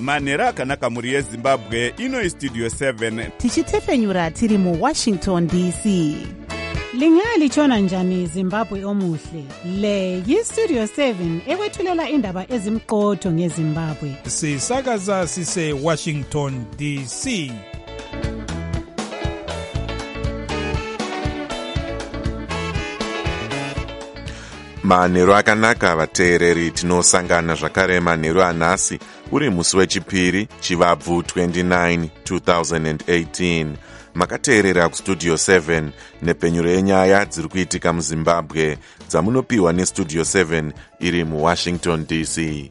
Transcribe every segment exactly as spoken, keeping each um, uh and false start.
manhero akanaka mhuri yezimbabwe. Ino Studio seven tichitefenyura tiri muWashington D C. Lingalitshona njani Zimbabwe omuhle? Le yiStudio seven ekwethulela indaba ezimqotho ngeZimbabwe. Sisakaza sise Washington D C. Manhero akanaka vateereri, tinosangana zvakare manhero anhasi uri musi wechipiri chivabvu twenty-nine two thousand eighteen. Makateerera kuStudio seven nepenyuro yenyaya dziri kuitika muZimbabwe dzamunopiwa neStudio seven iri muWashington D C.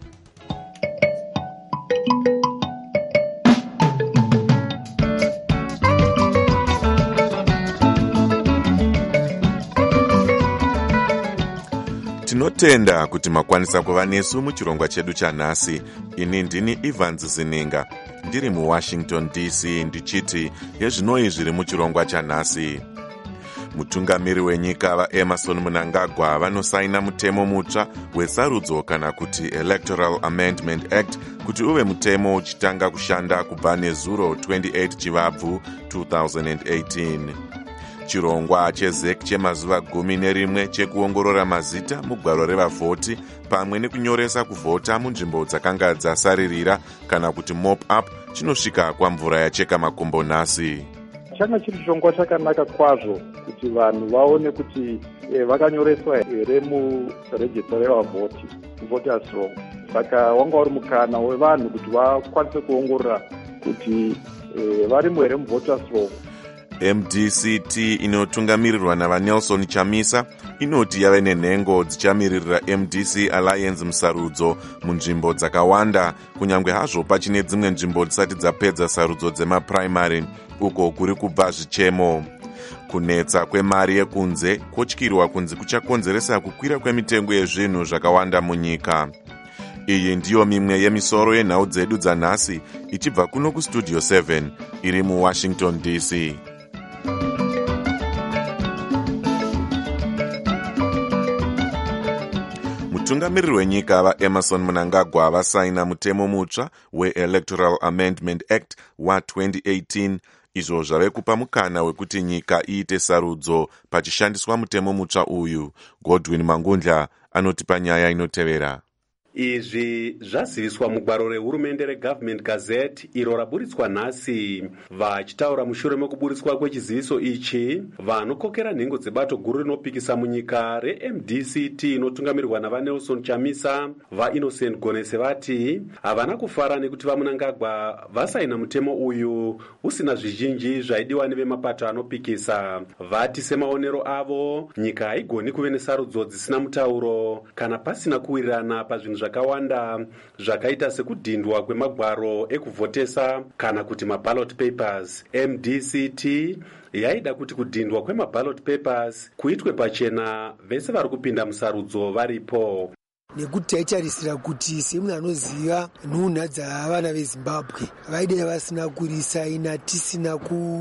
Tinotenda kuti makwanisa kuva nesu muchirongwa chedu chanhasi. Ini ndini Evans Zininga ndiri muWashington D C ndichiti yezvinoi zviri muchirongwa chanhasi. Mutungamiri wenyika vaEmerson Mnangagwa vanosaina mutemo mutsva wesarudzo kana kuti Electoral Amendment Act kuti uve mutemo uchitanga kushanda kubva nezuro twenty-eight chivabvu two thousand eighteen. Chirongwa chezek chemazuva gumi nerimwe chekuongorora mazita mugwaro revavhoti pamwe nekunyoresa kuvhota munzvimbo dzakanga dzasaririra kana kuti mop up chinosvika kwamvura yacheka makombo nhasi. Changa chiri chirongwa chakanaka kwazvo kuti vanhu vaone kuti e, vakanyoreswa here murejista revavhoti, voters roll. Saka wanga uri mukana wevanhu kuti vakwanise kuongorora kuti e, varimo here muvoters roll. M D C T inotungamirirwa navaNelson Chamisa inoti yave nenhengo dzichamiririra M D C Alliance musarudzo munzvimbo dzakawanda, kunyange hazvo pachine dzimwe nzvimbo dzisati dzapedza sarudzo dzemaprimary uko kuri kubva zvichemo. Kunetsa kwemari yekunze kotyirwa kunzi kuchakonzeresa kukwira kwemitengo yezvinhu zvakawanda munyika. Iyi ndiyo mimwe yemisoro yenhau dzedu dzanhasi ichibva kuno kuStudio seven iri muWashington D C. Mutungamiriri wenyika vaEmerson Mnangagwa vasaina mutemo mutsva weElectoral Amendment Act wa twenty eighteen, izvo zvave kupa mukana wekuti nyika iite sarudzo pachishandiswa mutemo mutsva uyu. Godwin Mangundla anotipa nyaya inotevera. Izvi zvaziviswa mugwaro rehurumende reGovernment Gazette iro raburitswa nhasi. Vachitaura mushure mekuburitswa kwechiziviso ichi, vanokokera nhengo dzebato guru rinopikisa munyika reM D C T inotungamirirwa navaNelson Chamisa, vaInnocent Gonese vati havana kufara nekuti vaMnangagwa vasaina mutemo uyu usina zvizhinji zvaidiwa nevemapato anopikisa. Vati semaonero avo, nyika haigoni kuve nesarudzo dzisina mutauro kana pasina kuwirirana pazvinhu zvakawanda zvakaita sekudhindwa kwemagwaro ekuvhotesa kana kuti maballot papers. M D C T yaida kuti kudhindwa kwemaballot papers kuitwe pachena vese vari kupinda musarudzo varipo. Nekuti taitarisira kuti semunhu anoziva nhunha dzavana veZimbabwe vaide vasina kurisaina tisina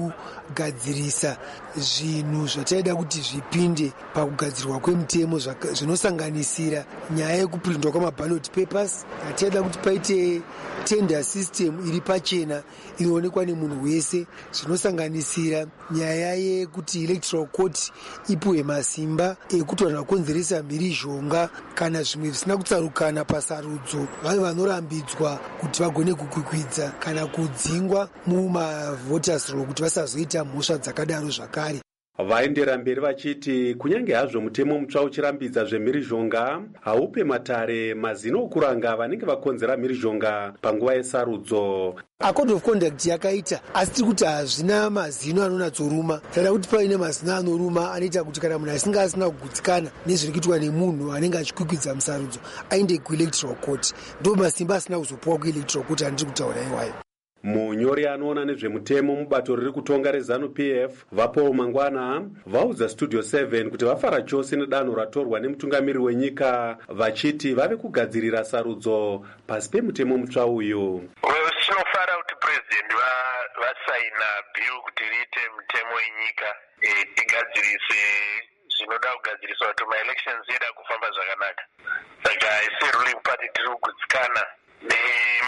kugadzirisa zvinhu zvataida kuti zvipinde pakugadzirwa kwemutemo zvinosanganisira nyaya yekuprindwa kwamaballot papers. Taida kuti paite tender system iri pachena inoonekwa nemunhu wese, zvinosanganisira nyaya yekuti electoral court ipuwe masimba ekuti vanhu vakonzeresa mhirizhonga kana zvimwe zvisina kutsarukana pasarudzo vave vanorambidzwa kuti vagone kukwikwidza kana kudzingwa mumavoters roll kuti vasazoita mhosva dzakadaro zvakare. Vaendera mberi vachiti kunyange hazvo mutemo mutsva uchirambidza zvemhirizhonga haupe matare mazino okuranga vanenge vakonzera mhirizhonga panguva yesarudzo. A code of conduct yakaita asi tiri kuti hazvina mazino anonatsoruma. Taida kuti paine mazino anoruma anoita kuti kana munhu asinga asina kugutsikana nezviri kuitwa nemunhu anenge achikwikwidza musarudzo ainde kuelectoral court. Ndo masimba asina kuzopuwa kuelectoral court andiri kutaura iwayo. Munyori anoona nezvemutemo mubato riri kutonga reZanu P F vaPaul Mangwana vaudza Studio seven kuti vafara chose nedanho ratorwa nemutungamiri wenyika vachiti vave kugadzirira sarudzo pasi pemutemo mutsva uyu. Tinofara kuti president vasaina bill kuti riite mutemo wenyika tigadzirise zvinoda kugadziriswa kuti ma-elections yeda kufamba zvakanaka. Saka isi ruling party tiri kugutsikana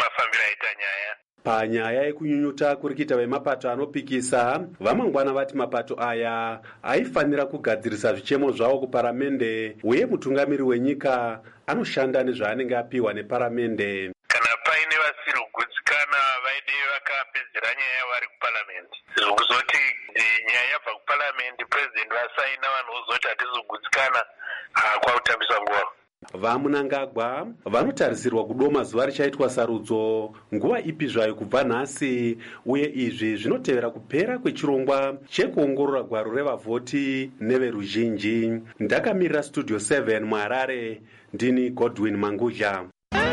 mafambiro aita nyaya. Panyaya yekunyunyuta kurikita vemapato anopikisa, vamangwana vati mapato aya aifanira kugadzirisa zvichemo zvavo kuparamende, uye mutungamiri wenyika anoshanda nezvaanenge apiwa neparamende. Kana paine vasiri kugutsikana vaide vakapedzera nyaya vari kuparamende, zvokuzoti nyaya yabva kuparamende purezidendi vasaina vanhu vozoti hatisi kugutsikana, kwakutambisa nguva. Vamunangagwa vanotarisirwa kudoma zuva richaitwa sarudzo nguva ipi zvayo kubva nhasi, uye izvi zvinotevera kupera kwechirongwa chekuongorora gwaro revavhoti neveruzhinji. Ndakamirira studio seven muHarare, ndini Godwin Mangudya.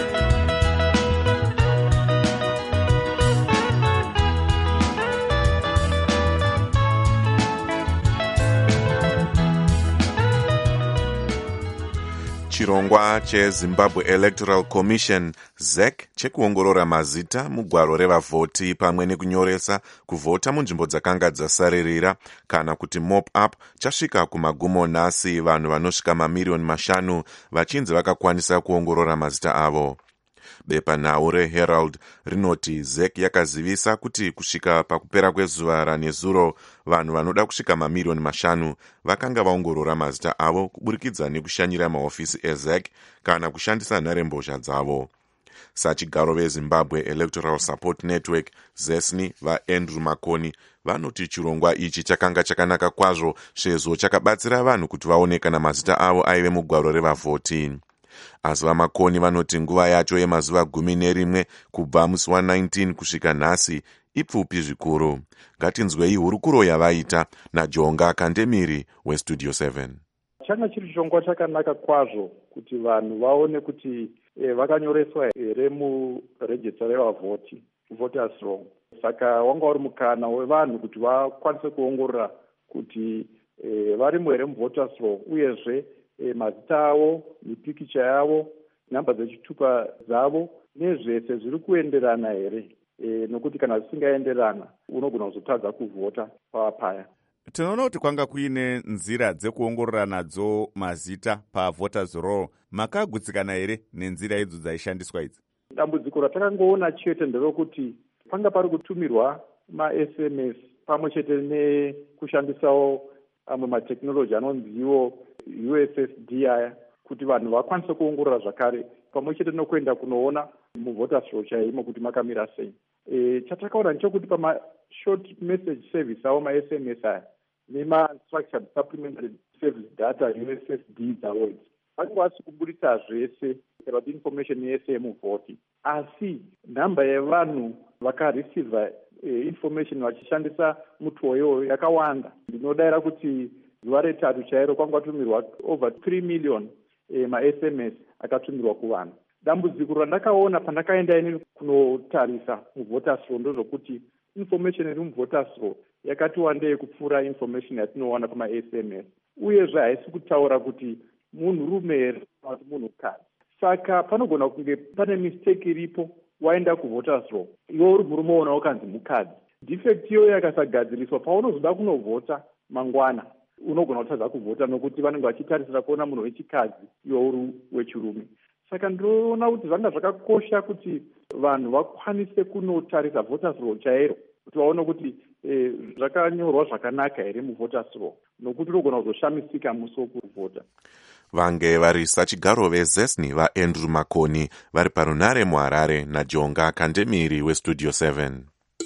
Chirongwa cheZimbabwe Electoral Commission Z E C chekuongorora mazita mugwaro revavhoti pamwe nekunyoresa kuvhota munzvimbo dzakanga dzasaririra kana kuti mop up chasvika kumagumo nhasi, vanhu vanosvika mamiriyoni mashanu vachinzi vakakwanisa kuongorora mazita avo. Bepanhau reHerald rinoti Z E C yakazivisa kuti kusvika pakupera kwezuva ranezuro vanhu vanoda kusvika mamiriyoni mashanu vakanga vaongorora mazita avo kuburikidza nekushanyira mahofisi eZ E C kana kushandisa nharembozha dzavo. Sachigaro veZimbabwe Electoral Support Network ZESNI vaAndrew Makoni vanoti chirongwa ichi chakanga chakanaka kwazvo sezvo chakabatsira vanhu kuti vaone kana mazita avo aive mugwaro revavhoti. Asi vaMakoni vanoti nguva yacho yemazuva gumi nerimwe kubva musi wa19 kusvika nhasi ipfupi zvikuru. Ngatinzwei hurukuro yavaita naJonga Kandemiri weStudio seven. Changa chiri chirongwa chakanaka kwazvo kuti vanhu vaone kuti e, vakanyoreswa here murejista revavhoti, voters roll. Saka wanga uri mukana wevanhu kuti vakwanise kuongorora kuti e, varimo here muvoters roll, uyezve e, mazita avo, mipikicha yavo, nhamba dzechitupa dzavo nezvese zviri kuenderana here, e, nokuti kana zvisingaenderana unogona kuzotadza kuvhota papaya. Tinoona kuti kwanga kuine nzira dzekuongorora nadzo mazita pavoters roll. Makagutsikana here nenzira idzo dzaishandiswa idzi? Dambudziko ratakangoona chete nderokuti panga pari kutumirwa ma-S M S pamwe chete nekushandisawo amwe mateknoloji anonziwo U S S D aya kuti vanhu vakwanise kuongorora zvakare pamwe chete nokuenda kunoona muvoters roll chaimo kuti makamira sei. E, chatakaona ndechokuti pama-short message service awo ma-S M S aya nema-structured supplementary service data U S S D dzavo idzi vakwanisi kuburitsa zvese about information yese yemuvhoti, asi nhamba yevanhu vakareceiva eh, information vachishandisa mutuwo iwoyo yakawanda. Ndinodayira kuti zuva retatu chairo kwanga kwatumirwa over three million eh, ma-S M S akatumirwa kuvanhu. Dambudziko randakaona pandakaenda ini kunotarisa muvoters roll ndozvokuti information iri muvoters roll yakati wandei kupfuura information yatinowana kuma-S M S, uyezve haisi kutaura kuti munhu rume here kana kuti munhu kadzi. Saka panogona kunge pane mistake iripo, waenda kuvoters roll iwe uri murume wona wakanzi mukadzi. Defect iyoyo yakasagadziriswa, paunozoda kunovhota mangwana unogona kutadza kuvhota nokuti vanenge vachitarisira kuona munhu wechikadzi iwe uri wechirume. Saka ndinoona kuti zvanga zvakakosha kuti vanhu vakwanise kunotarisa voters roll chairo kuti vaone kuti eh, zvakanyorwa zvakanaka here muvoters roll, nokuti unogona kuzoshamisika musi wokuvhota. Vange vari sachigaro veZESNI vaAndrew Makoni vari parunare muHarare naJonga Kandemiri weStudio seven.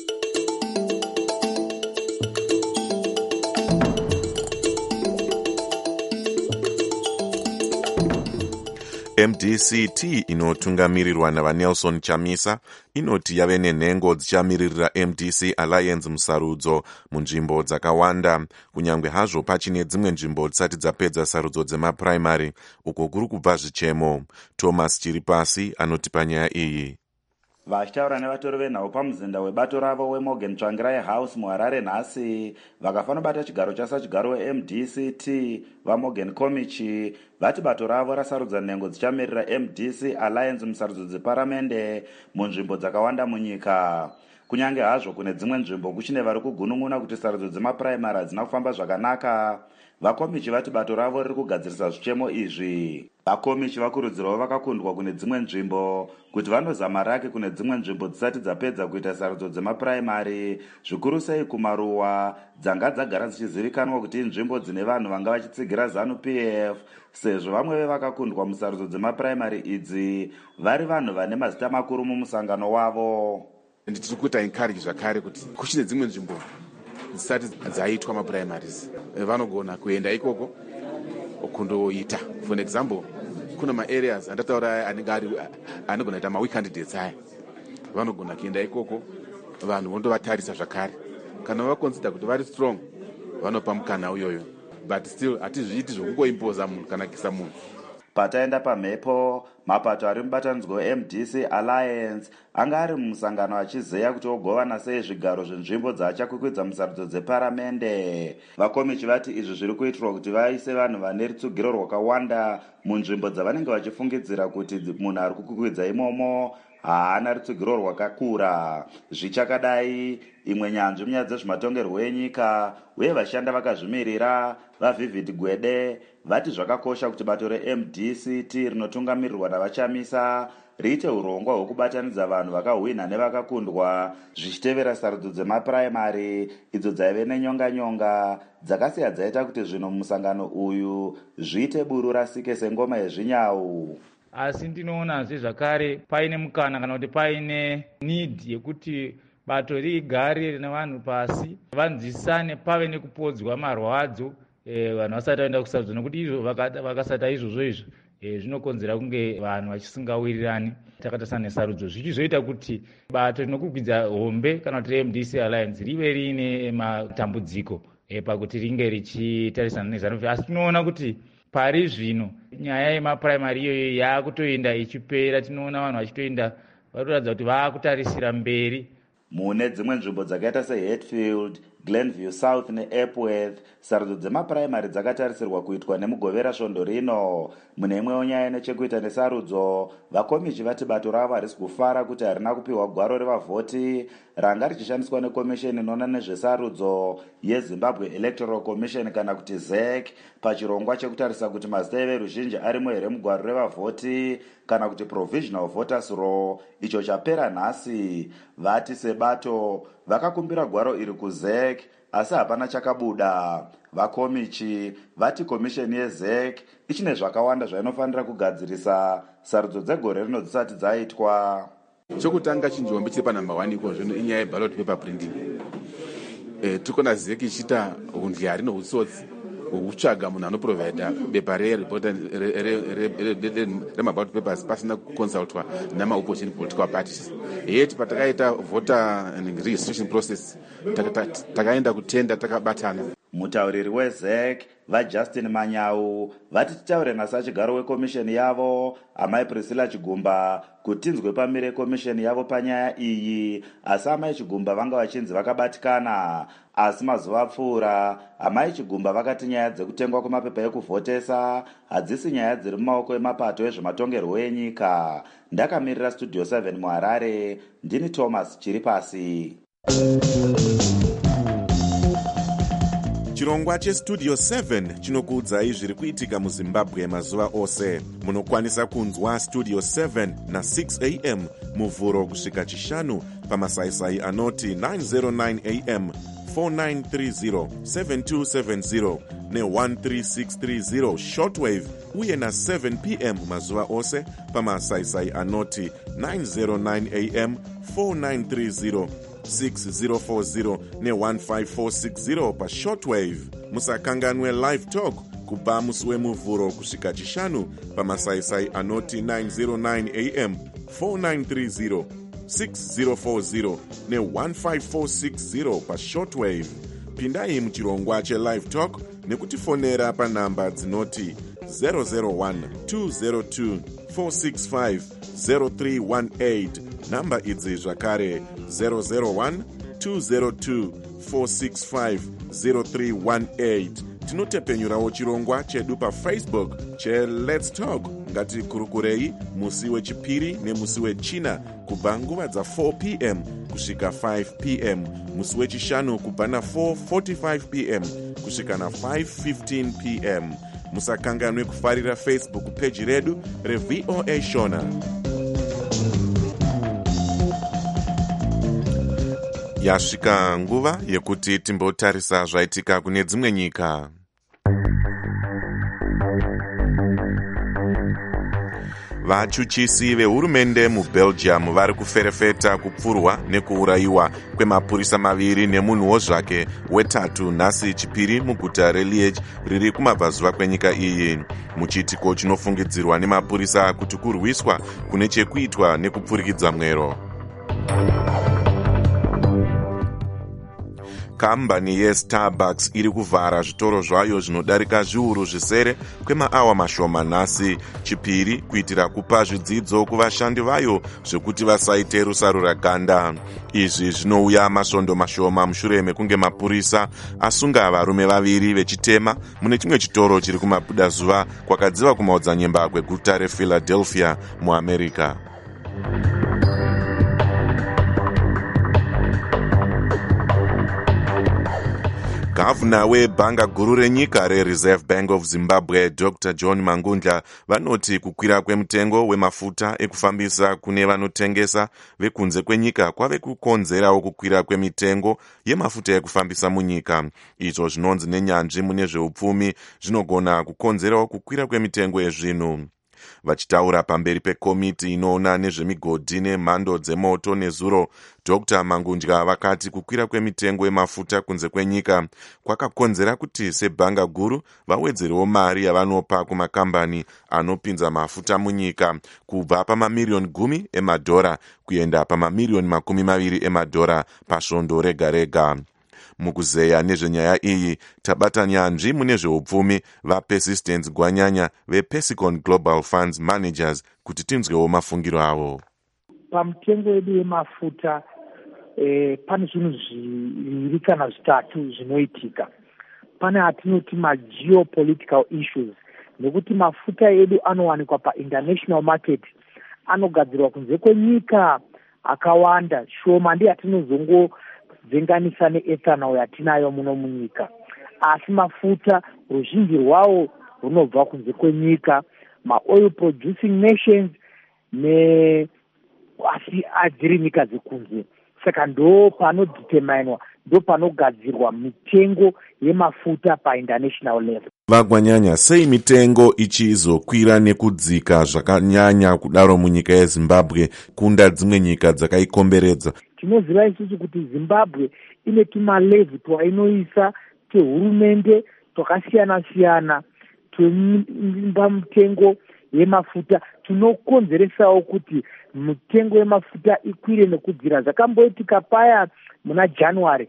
M D C T inotungamirirwa navaNelson Chamisa inoti yave nenhengo dzichamiririra M D C Alliance musarudzo munzvimbo dzakawanda, kunyange hazvo pachine dzimwe nzvimbo dzisati dzapedza sarudzo dzemapuraimari uko kuri kubva zvichemo. Thomas Chiripasi anoti panyaya iyi. Vachitaura nevatori venhau pamuzinda webato ravo weMorgan Tsvangirai House muHarare nhasi, vakafanobata chigaro chasachigaro weM D C T vaMorgan Komichi vati bato ravo rasarudza nhengo dzichamirira M D C Alliance musarudzo dzeparamende munzvimbo dzakawanda munyika. kunyange hazvo kune dzimwe nzvimbo kuchine vari kugunun'una kuti sarudzo dzemapuraimari hadzina kufamba zvakanaka. Vakomichi vati bato ravo riri kugadzirisa zvichemo izvi. Vakomichi vakurudzirawo vakakundwa kune dzimwe nzvimbo kuti vanozama rake kune dzimwe nzvimbo dzisati dzapedza kuita sarudzo dzemapuraimari, zvikuru sei kumaruwa dzanga dzagara dzichizivikanwa kuti inzvimbo dzine vanhu vanga vachitsigira zanu P F, sezvo vamwe vevakakundwa musarudzo dzemapuraimari idzi vari vanhu vane mazita makuru mumusangano wavo. Nditiri kuita encourage zvakare kuti kuchine dzimwe nzvimbo dzisati dzaitwa mapurimaries vanogona kuenda ikoko kundoita. For example, kuna maareas andataura anenge ari anogona kuita maweak candidates aya, vanogona kuenda ikoko vanhu vondovatarisa zvakare. Kana vaconsider kuti vari strong vanopa mukana uyoyo, but still hatizviiti zvokungoimposa munhu kana kisa munhu. Pataenda pamhepo, mapato ari mubatanidzwa M D C Alliance anga ari mumusangano achizeya kuti ogovana sei zvigaro zvenzvimbo dzaachakwikwidza musarudzo dzeparamende. Vakomichi vati izvi zviri kuitirwa kuti vaise vanhu vane rutsugiro rwakawanda munzvimbo dzavanenge vachifungidzira kuti munhu ari kukwikwidza imomo haana rutsugiro rwakakura. Zvichakadai, imwe nyanzvi munyaya dzezvematongerwo enyika uye vashanda vakazvimirira vaVivid Gwede vati zvakakosha kuti bato re-M D C T rinotungamirirwa navachamisa riite urongwa hwekubatanidza vanhu vakahwina nevakakundwa zvichitevera sarudzo dzemapuraimari idzo dzaive nenyonga-nyonga dzakasiya dzaita kuti zvino musangano uyu zviite buru rasike sengoma yezvinyau. Asi ndinoonazve zvakare paine mukana kana kuti paine need yekuti bato rigare nevanhu pasi vanzwisane, pave nekupodzwa marwadzo e, vanhu vasati vaenda kusarudzo, nokuti izvo vakasata izvozvo izvo e, zvinokonzera kunge vanhu vachisingawirirani takatasana nesarudzo, zvichizoita kuti bato rinokukwidza hombe kana kuti M D C Alliance rive riine matambudziko e, pakuti ringe richitarisana nezanu. Asi tinoona kuti pari zvino nyaya yemapuraimari iyoyo yaakutoenda ichipera. Tinoona vanhu vachitoenda varikuratidza kuti vaakutarisira mberi. Mune dzimwe nzvimbo dzakaita seHatfield, Glenview South neEpworth, sarudzo dzemapuraimari dzakatarisirwa kuitwa nemugovera svondo rino. Mune imwewo nyaya nechekuita nesarudzo, vakomichi vati bato ravo harisi kufara kuti harina kupiwa gwaro revavhoti ranga richishandiswa nekomisheni inoona nezvesarudzo yeZimbabwe Electoral Commission kana kuti Z E C pachirongwa chekutarisa kuti mazita everuzhinji arimo here mugwaro revavhoti kana kuti Provisional Voters Roll, icho chapera nhasi. Vati sebato vakakumbira gwaro iri kuZ E C asi hapana chakabuda. Vakomichi vati komisheni yeZ E C ichine zvakawanda zvainofanira kugadzirisa sarudzo dzegore rino dzisati dzaitwa. Chokutanga chinjombe chiri panamba one iko zvino inyaya yeballot paper printing. E, tikona Z E C ichita undiyari nohutsotsi hwekutsvaga munhu anoprovida bepa remaballot papers pasina kuconsultwa namaopposition political parties. Yeti patakaita voter registration process takaenda kutenda takabatana. Mutauriri weZ E C vaJustin Manyau vati titaure nhasi achigaro wekomisheni yavo amai Priscilla Chigumba kuti tinzwe pamire komisheni yavo panyaya iyi, asi amai Chigumba vanga vachinzi vakabatikana. Asi mazuva apfuura amai Chigumba vakati nyaya dzekutengwa kwemapepa ekuvhotesa hadzisi nyaya dziri mumaoko emapato ezvematongerwo enyika. Ndakamirira Studio seven muHarare, ndini Thomas Chiripasi. Chirongwa cheStudio seven chinokuudzai zviri kuitika muZimbabwe mazuva ose. Munokwanisa kunzwa Studio seven na six a m muvhuro kusvika chishanu pamasaisai anoti nine oh nine a m, four nine three zero, seven two seven zero ne one three six three zero shortwave uye na seven p m mazuva ose pamasaisai anoti nine oh nine a m, four nine three zero, six zero four zero ne one five four six zero pa shortwave. Musakanganwe live talk kubva musi wemuvhuro kusvika chishanu pamasaisai anoti nine oh nine a m, four nine three zero, six zero four zero ne one five four six zero pa shortwave. Pindai muchirongwa chelive talk nekutifonera panhamba dzinoti zero zero one two zero two four six five zero three one eight. Namba idzi zvakare zero zero one two zero two four six five zero three one eight. Tinotepenyurawo chirongwa chedu paFacebook che Let's Talk ngatikurukurei musi wechipiri nemusi wechina kubva nguva dza4 p m kusvika five p m, musi wechishanu kubva na4 forty-five p m kusvika na5 fifteen p m. musakanganwe kufarira Facebook page redu reV O A Shona. Yasvika nguva yekuti timbotarisa zvaitika kune dzimwe nyika. Vachuchisi vehurumende muBelgium vari kuferefeta kupfurwa nekuurayiwa kwemapurisa maviri nemunhuwo zvake wetatu nhasi chipiri muguta reLiege riri kumabvazuva kwenyika iyi, muchiitiko chinofungidzirwa nemapurisa kuti kurwiswa kune chekuitwa nekupfurikidza mwero. Kambani yeStarbucks iri kuvhara zvitoro zvayo zvinodarika zviuru zvisere kwemaawa mashoma nhasi chipiri kuitira kupa zvidzidzo kuvashandi vayo zvekuti vasaite rusarura ganda. Izvi zvinouya masvondo mashoma mushure mekunge mapurisa asunga varume vaviri vechitema mune chimwe chitoro chiri kumabudazuva kwakadziva kumaodzanyemba kweguta rePhiladelphia muAmerica. Gavana webhanga guru renyika reReserve Bank of Zimbabwe Doctor John Mangundla vanoti kukwira kwemitengo wemafuta ekufambisa kune vanotengesa vekunze kwenyika kwave kukonzerawo kukwira kwemitengo yemafuta ekufambisa munyika. Izvo zvinonzi nenyanzvi mune zveupfumi zvinogona kukonzerawo kukwira kwemitengo yezvinhu. Vachitaura pamberi pekomiti inoona nezvemigodhi nemhando dzemoto nezuro, Doctor Mangundla vakati kukwira kwemitengo yemafuta kunze kwenyika kwakakonzera kuti sebhanga guru vawedzerewo mari yavanopa kumakambani anopinza mafuta munyika kubva pamamiliyoni gumi emadhora kuenda pamamiliyoni makumi maviri emadhora pasvondo rega rega. Mukuzeya nezvenyaya iyi tabata nyanzvi mune zveupfumi vaPersistence Gwanyanya vePersicon Global Funds Managers kuti tinzwewo mafungiro avo. Pamitengo yedu yemafuta eh, pane zvinhu zviviri kana zvitatu zvinoitika. Pane atinoti ma-geopolitical issues, nekuti mafuta edu anowanikwa pa-international market, anogadzirwa kunze kwenyika akawanda, shoma ndiye atinozongo dzenganisa neethanol yatinayo muno munyika. Asi mafuta ruzhinji rwawo runobva kunze kwenyika, ma-oil producing nations ne asi adziri nyika dzekunze. Saka ndo panodeterminwa, ndo panogadzirwa mitengo yemafuta pa-international level. Vagwanyanya, sei mitengo ichizokwira nekudzika zvakanyanya kudaro munyika yeZimbabwe kunda dzimwe nyika dzakaikomberedza? Tinoziva isusu kuti Zimbabwe ine tumalevhi twainoisa tehurumende twakasiyana-siyana twemba mitengo yemafuta tunokonzeresawo kuti mitengo yemafuta ikwire nekudzira. Zvakamboitika paya muna January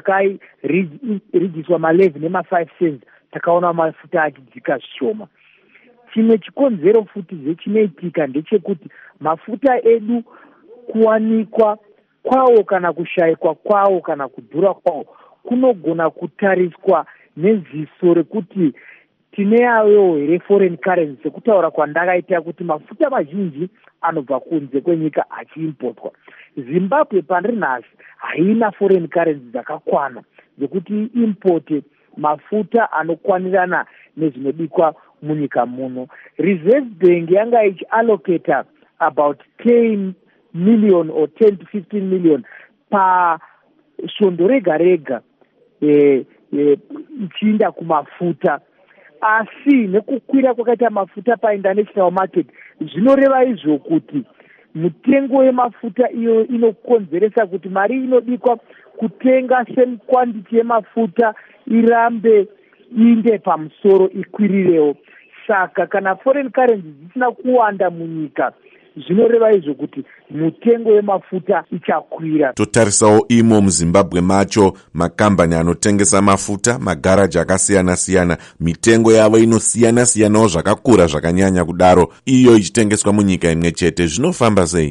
pakarijiswa malevhi nema-five cents, takaona mafuta achidzika zvishoma. Chimwe chikonzero futi zechinoitika ndechekuti mafuta edu kuwanikwa kwawo kana kushayikwa kwawo kana kudhura kwawo kunogona kutariswa neziso rekuti tine yayo here foreign currency, sekutaura kwandakaita kuti mafuta mazhinji anobva kunze kwenyika achiimpotwa. Zimbabwe pandiri nhasi haina foreign currency dzakakwana dzekuti importe mafuta anokwanirana nezvinobikwa munyika muno. Reserve Bank yanga ichiallocata about ten million or ten to fifteen million pa svondo rega rega eh, eh, ichiinda kumafuta. Asi nekukwira kwakaita mafuta pa-international market zvinoreva izvo kuti mitengo yemafuta iyo inokonzeresa kuti mari inobikwa kutenga same quantity yemafuta irambe inde pamusoro ikwirirewo. Saka kana foreign currency dzisina kuwanda munyika zvinoreva izvo kuti mitengo yemafuta ichakwira. Totarisawo imo muZimbabwe macho makambani anotengesa mafuta, magaraji akasiyana-siyana, mitengo yavo inosiyana-siyanawo zvakakura zvakanyanya kudaro, iyo ichitengeswa munyika imwe chete. Zvinofamba sei? Chiri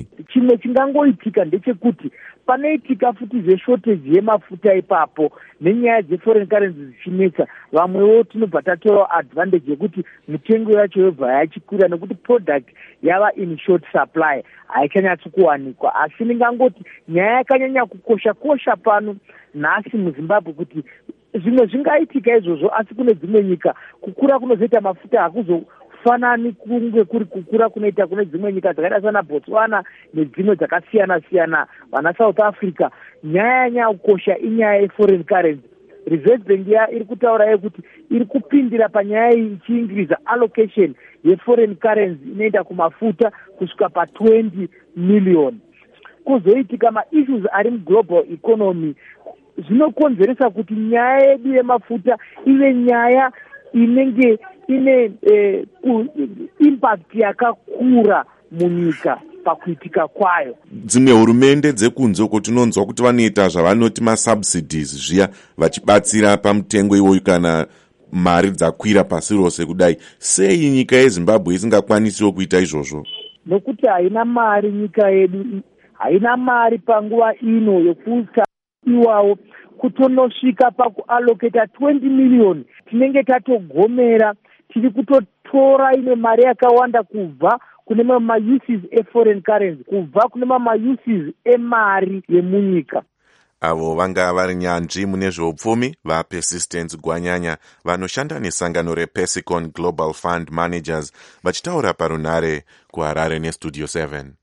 chimwe chingangoitika ndechekuti panoitika futi zveshortage yemafuta ipapo nenyaya dzeforeign currency dzichinetsa, vamwewo tinobva tatorawo advantage yekuti mitengo yacho yobva yachikwira nekuti product yava in short supply, haichanyatsokuwanikwa. Asi ndingangoti nyaya yakanyanya kukosha kosha pano nhasi muZimbabwe kuti zvimwe zvingaitika izvozvo, asi kune dzimwe nyika kukura kunozoita mafuta hakuzofanani kunge kuri kukura kunoita kune dzimwe nyika dzakaita sana Botswana nedzimwe dzakasiyana siyana, vana South Africa. Nyaya yanyanya kukosha inyaya yeforeign currency. Reserve Bank ya iri kutaura yekuti iri kupindira panyaya iyi ichiingiriza allocation yeforeign currency inoenda kumafuta kusvika pa twenty million. Kuzoitika ma-issues ari muglobal economy zvinokonzeresa kuti nyaya yedu yemafuta ive nyaya inenge ine eh, impact yakakura munyika pakuitika kwayo. Dzimwe hurumende dzekunze uko tinonzwa kuti vanoita zvavanoti masubsidies zviya, vachibatsira pamutengo iwoyu kana mari dzakwira pasi rose kudai. Sei nyika yeZimbabwe isingakwanisiwo kuita izvozvo? Nokuti haina mari nyika yedu, haina mari panguva ino yokuta iwawo kutonosvika pakuallocata twenty million. Tinenge tatogomera, tiri kutotora ine mari yakawanda kubva kune ma-uses e-foreign currency, kubva kune ma-uses emari yemunyika. Avo vanga vari nyanzvi mune zveupfumi vaPersistence Gwanyanya vanoshanda nesangano rePersicon Global Fund Managers vachitaura parunare kuHarare neStudio seven.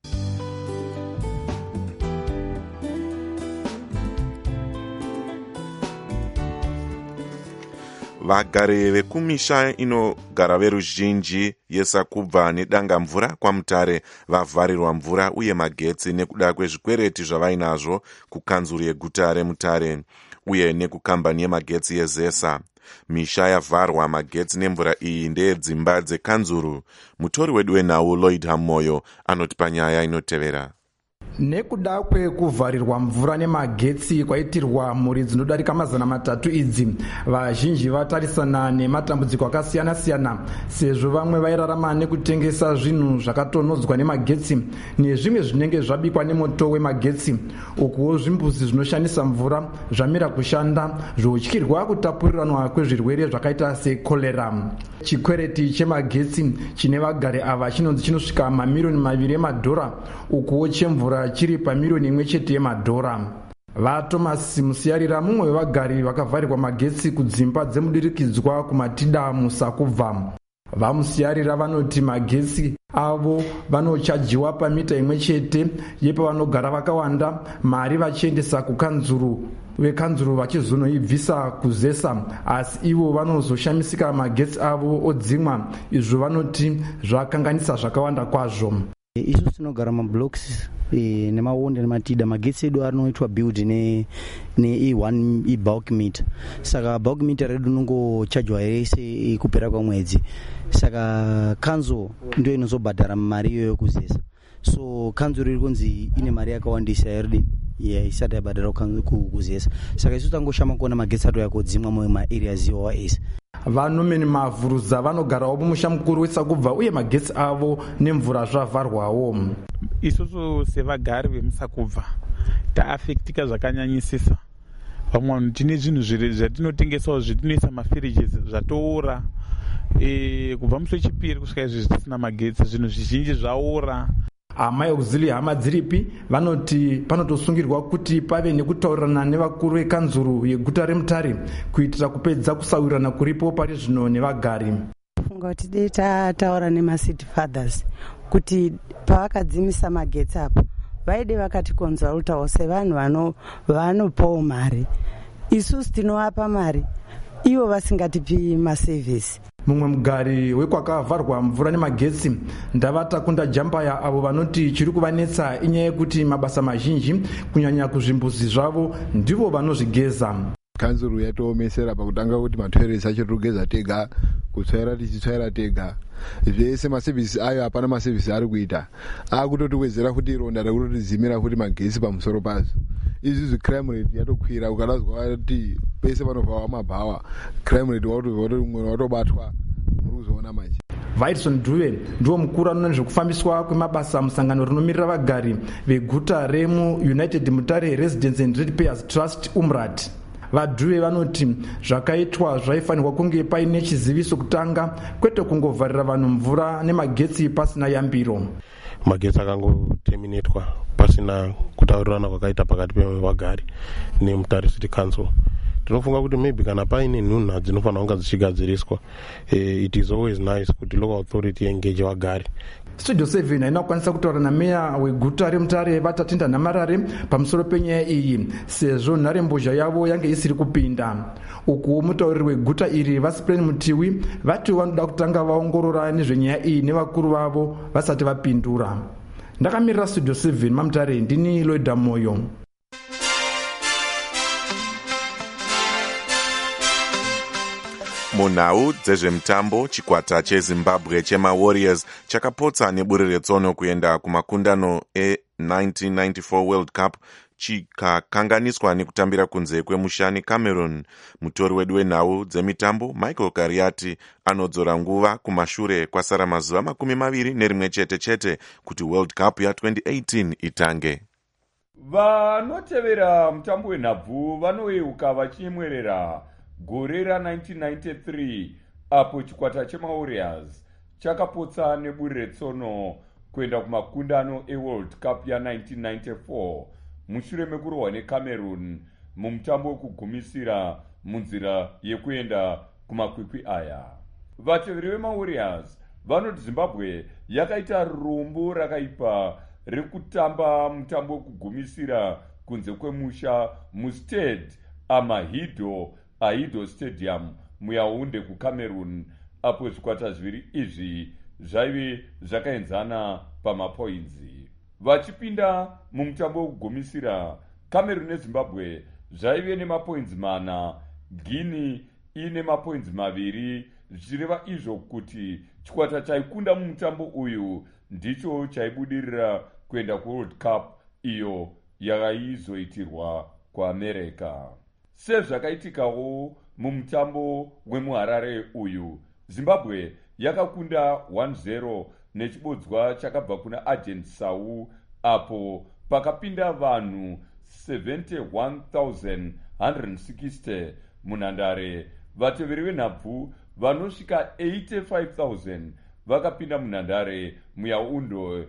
Vagari vekumisha inogara veruzhinji yeSakubva nedanga mvura kwaMutare vavharirwa mvura uye magetsi nekuda kwezvikwereti zvavainazvo kukanzuru yeguta reMutare uye nekukambani yemagetsi yeZesa. Misha yavharwa magetsi nemvura iyi ndeyedzimba dzekanzuru. Mutori wedu wenhau Lloyd Hamoyo anoti panyaya inotevera. Nekuda kwekuvharirwa mvura nemagetsi kwaitirwa mhuri dzinodarika mazana matatu idzi, vazhinji vatarisana nematambudziko akasiyana siyana sezvo vamwe vairarama nekutengesa zvinhu zvakatonodzwa nemagetsi nezvimwe zvinenge zvabikwa nemoto wemagetsi. Ukuwo zvimbuzi zvinoshandisa mvura zvamira kushanda zvotyirwa kutapuriranwa kwezvirwere zvakaita sekorera. Chikwereti chemagetsi chine vagari ava chinonzi chinosvika mamirioni maviri emadhora, ukuwo chemvura chiri pamirioni imwe chete yemadhora. VaThomas Musiyarira mumwe wevagari vakavharirwa magetsi kudzimba dzemudirikidzwa kumatida muSakubva. VaMusiyarira vanoti magetsi avo vanochajiwa pamita imwe chete yepavanogara vakawanda, mari vachiendesa kukanzuru, vekanzuru vachizonoibvisa kuZesa, asi ivo vanozoshamisika magetsi avo odzimwa. Izvo vanoti zvakanganisa zvakawanda kwazvo. Isu tinogara mablocks e, nemawonde nematida, magetsi edu anoitwa build ne ne E one e bulk meter. Saka bulk meter redu nongochargewa yese kupera kwamwedzi. Saka kanzo ndio inozobhadhara mari iyoyo yokuzesa. So kanzo riri kunzi ine mari yakawandisa yaridi yeah, isati yabhadhara kuzesa. Saka isu tangoshama kuona magetsi ato yakodzimwa mu areas iwawa ese. Vanomeni mavhuruza vanogarawo mumusha mukuru weSakubva uye magetsi avo nemvura zvavharwawo. Isusu sevagari vemuSakubva taafektika zvakanyanyisisa. Vamwe tine zvinhu zvatinotengesawo zvetinoisa mafiriges zvatoora, e, kubva musi wechipiri kusvika izvi zvisina magetsi, zvinhu zvizhinji zvaora. Amai Auxili hama dziripi vanoti panotosungirwa kuti pave nekutaurirana nevakuru vekanzuru yeguta reMutare kuitira kupedza kusaurirana kuripo pari zvino nevagari. Funga kuti dei tataura nemacity fathers kuti pavakadzimisa magetsi apo vaide vakatikonzaltawo sevanhu vanopawo mari, isusu tinovapa mari ivo vasingatipi masevhisi. Mumwe mugari wekwakavharwa mvura nemagetsi Ndavatakunda Jambaya avo vanoti chiri kuvanetsa inyaya yekuti mabasa mazhinji kunyanya kuzvimbuzi zvavo ndivo vanozvigeza. Kanzuru yatoomesera pakutanga kuti matoiresi acho togeza tega, kutsvaira tichitsvaira tega. Zvese masevhisi ayo hapana masevhisi ari kuita. Akutotiwedzera kuti ronda rekutotizimira kuti magetsi pamusoro pazo. Izvi zvi crime rate yatokwira, ukadazwa kuti pese panovhawa mabhawa crime rate watobva kuti umwe watobatwa muri kuzoona manje. vaidson dube ndiwo mukuru anoona nezvekufambiswa kwemabasa musangano rinomirira vagari veguta remuunited mutare residence and ratepayers trust umrat. vadhuve vanoti zvakaitwa zvaifanirwa kunge paine chiziviso kutanga, kwete kungovharira vanhu mvura nemagetsi pasina yambiro. magetsi akangoteminetwa pasina kutaurirana kwakaita pakati pevagari nemutare city council. tinofunga kuti maybe kana paine nhunha dzinofanira kunga dzichigadziriswa. uh, it is always nice kuti local authority engage vagari. studio seven haina kukwanisa kutaura nameya weguta remutare vatatinda nhamarare pamusoro penyaya iyi sezvo nharembozha yavo yange isiri kupinda. uku mutauriri weguta iri vasipren mutiwi vati vanoda kutanga vaongorora nezvenyaya iyi nevakuru vavo vasati vapindura. ndakamirira studio seven mamutare ndini loida moyo. munhau dzezvemutambo, chikwata chezimbabwe chemawarriors chakapotsa neburi retsono kuenda kumakundano e-nineteen ninety-four world cup chikakanganiswa nekutambira kunze kwemushani cameroon. mutori wedu wenhau dzemitambo michael kariati anodzora nguva kumashure kwasara mazuva makumi maviri nerimwe chete chete kuti world cup ya-twenty eighteen itange. vanotevera mutambo wenhabvu vanoyeuka vachimwerera gore ra-nineteen ninety-three apo chikwata chemawarriors chakapotsa neburi retsono kuenda kumakundano eworld cup ya-nineteen ninety-four mushure mekurohwa necameroon mumutambo wekugumisira munzira yekuenda kumakwikwi aya. vateveri vemawarriors vanoti zimbabwe yakaita rumbu rakaipa rekutamba mutambo wekugumisira kunze kwemusha mustade amahido aido stadium muyaunde kucameroon apo zvikwata zviviri izvi zvaive zvakaenzana pamapoinzi. vachipinda mumutambo wekugumisira cameroon nezimbabwe zvaive nemapoinzi mana, guinea ine mapoinzi maviri, zvichireva izvo kuti chikwata chaikunda mumutambo uyu ndicho chaibudirira kuenda kuworld cup iyo yakaizoitirwa kuamerica. sezvakaitikawo mumutambo wemuharare uyu, zimbabwe yakakunda one zero nechibodzwa chakabva kuna agent sau apo pakapinda vanhu seventy-one thousand one hundred sixty munhandare. vateveri venhabvu vanosvika eighty-five thousand vakapinda munhandare muyaundo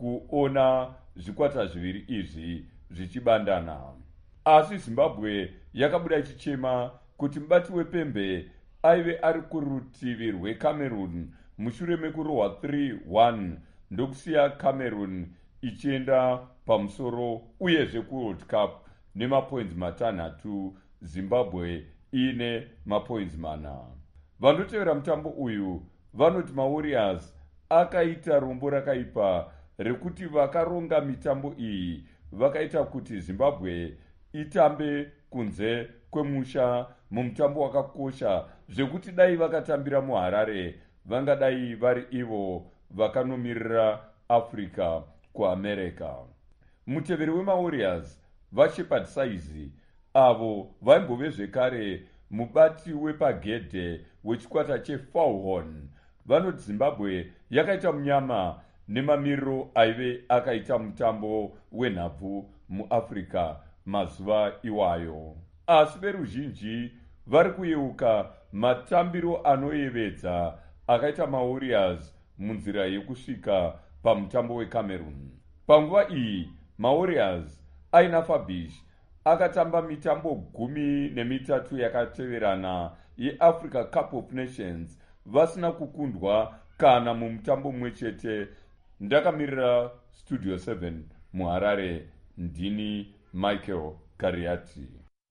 kuona zvikwata zviviri izvi zvichibandana. asi zimbabwe yakabuda ichichema kuti mubati wepembe aive ari kurutivi rwecameroon mushure mekurohwa three one ndokusiya cameroon ichienda pamusoro uyezve kuworld cup nemapoinzi matanhatu, zimbabwe ine mapoinzi mana. vanotevera mutambo uyu vanoti mawarriors akaita rombo rakaipa rekuti vakaronga mitambo iyi vakaita kuti zimbabwe itambe kunze kwemusha mumutambo wakakosha zvekuti dai vakatambira muharare vangadai vari ivo vakanomirira africa kuamerica. muteveri wemawarriors vashepard saizi avo vaimbove zvekare mubati wepagedhe wechikwata chefalhon vanoti zimbabwe yakaita munyama nemamiriro aive akaita mutambo wenhabvu muafrica mazuva iwayo. asi veruzhinji vari kuyeuka matambiro anoyevedza akaita mawarriors munzira yekusvika pamutambo wecameroon. panguva iyi mawarriors aina fabish akatamba mitambo gumi nemitatu yakateverana yeafrica cup of nations vasina kukundwa kana mumutambo mumwe chete. ndakamirira studio seven muharare ndini michael kariati.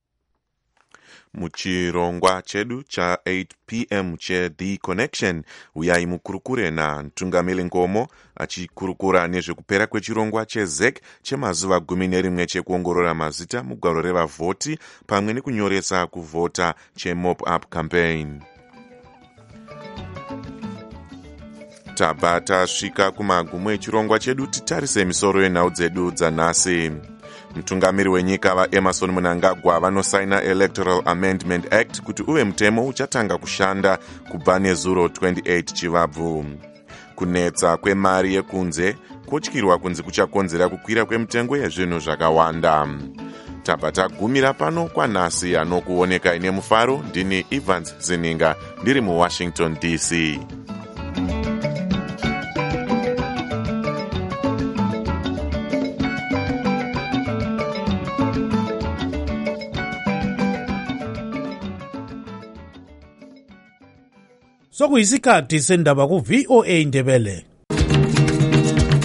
muchirongwa chedu cha eight p m cheThe Connection uyai mukurukure naNtungamiri Ngomo achikurukura nezvekupera kwechirongwa chezek chemazuva gumi nerimwe chekuongorora mazita mugwaro revavhoti pamwe nekunyoresa kuvhota chemop up campaign. tabva tasvika kumagumo echirongwa chedu. titarise misoro yenhau dzedu dzanhasi. Mtungamiri wenyika vaEmerson Mnangagwa vanosaina Electoral Amendment Act kuti uve mutemo uchatanga kushanda kubva nezuro twenty-eight chivabvu. Kunetsa kwemari yekunze kotyirwa kunzi kuchakonzera kukwira kwemitengo yezvinhu zvakawanda. Tabva tagumira pano kwanhasi anokuoneka ine mufaro. Ndini Evans Zininga ndiri muWashington D C. sokuyisikhathi sendaba ku-V O A Ndebele.